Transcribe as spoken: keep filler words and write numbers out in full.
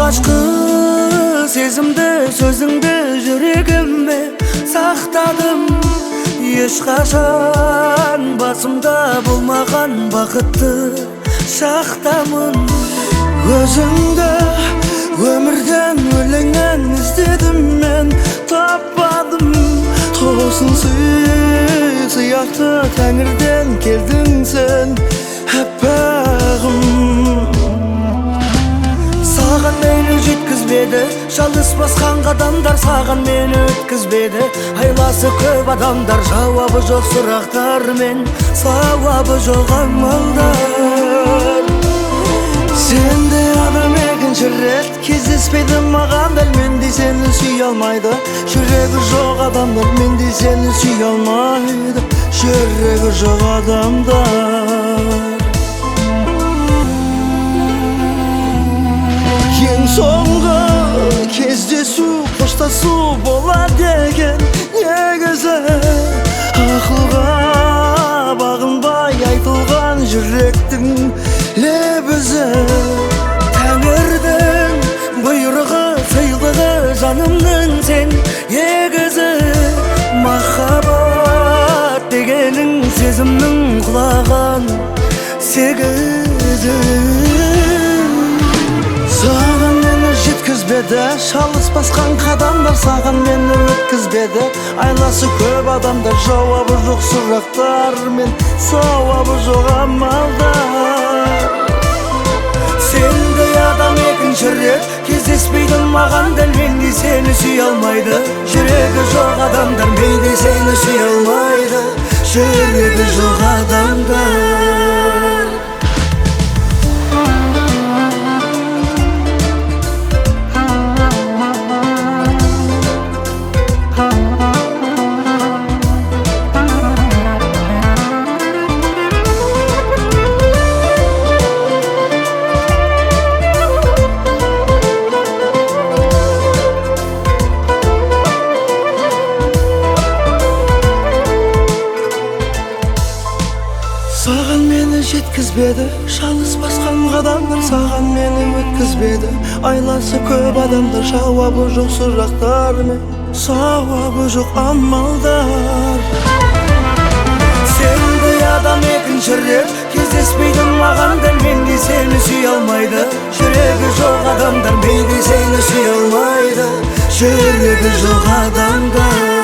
алғашқы сезімді сөзіңді жүрегіме сақтадым. Ешқашан басымда болмаған бақытты шақтамын. Өзіңді өмірден өлеңнен іздедім мен, таппадым. Тосын сый сияқты тәңірден келдің сен, әппағым. Саған мені жеткізбеді, жалғыз басқан қадамдар саған мені өткізбеді. Айласы көп адамдар, жауабы жоқ сұрақтар мен, сауабы жоқ амалдар. Сенде адам екінші рет кездеспейді маған, дәл мендей сені сүй алмайды. Жүрегі жоқ адамдар мендей сені сүй алмайды. Жүрегі жоқ адамдар. Ең соңғы кездесу қоштасу бола деген негізі, ақылға бағынбай айтылған жүректің лебізі. Тәңірдің бұйрығы, сыйлығы, жанымның сен егізі. Махаббат дегенің сезімнің құлаған сегізі. Саған мені жеткізбеді, шалыс басқан қадамдар саған мені өткізбеді. Айласы көп адамдар, жауабы жоқ сұрақтар мен, сауабы жоқ амалдар. Сенде адам екінші рет кездеспейді маған, дәл мендей сені сүй алмайды. Жүрегі жоқ адамдар мендей сені сүй алмайды. Жүрегі жоқ адамдар. Саған мені жеткізбеді, жалғыз басқан қадамдар саған мені өткізбеді. Айласы көп адамдар, жауабы жоқ сұрақтар мен, сауабы жоқ амалдар. Сенде адам екінші рет кездеспейді маған, дәл мендей сені сүй алмайды. Жүрегі жоқ адамдар мендей сені сүй алмайды. Жүрегі жоқ адамдар.